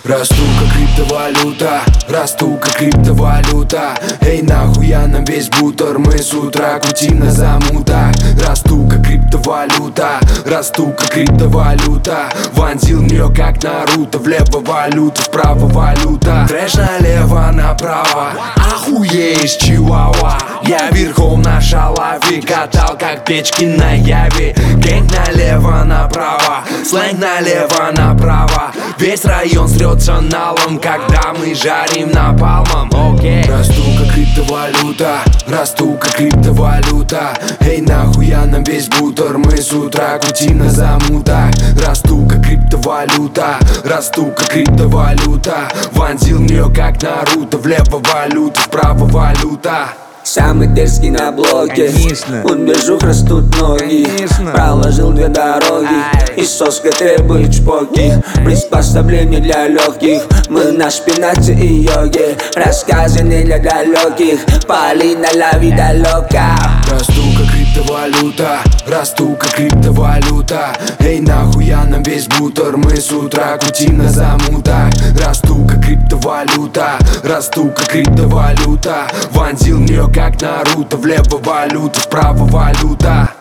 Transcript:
Расту как криптовалюта, расту как криптовалюта. Эй, нахуя нам весь бутер, мы с утра крутим на замутах. Расту как криптовалюта, расту как криптовалюта. Вонзил в нее как Наруто, влево валюта, вправо валюта. Трэш налево направо, охуеешь, чиуауа. Я верхом на шалаве, катал как печки на Яве. Гэнг налево направо, сленг налево направо. Весь район срется налом, когда мы жарим напалмом. Расту как криптовалюта, расту как криптовалюта. Эй, нахуя нам весь бутер, мы с утра крутим на замутах. Расту как криптовалюта, расту как криптовалюта. Вонзил в нее как Наруто, влево валюта, вправо валюта. Самый дерзкий на блоке, конечно. У движух растут ноги, конечно. Проложил две дороги, и соска требует шпоки. Приспособление для легких, мы на шпинате и йоге. Рассказы не для далеких, пали на ла vida loca. Расту как криптовалюта, расту как криптовалюта. Эй, нахуя нам весь бутер, мы с утра крутим на замутах. Расту как криптовалюта, расту как криптовалюта. Вонзил в нее как Наруто, влево валюта, вправо валюта.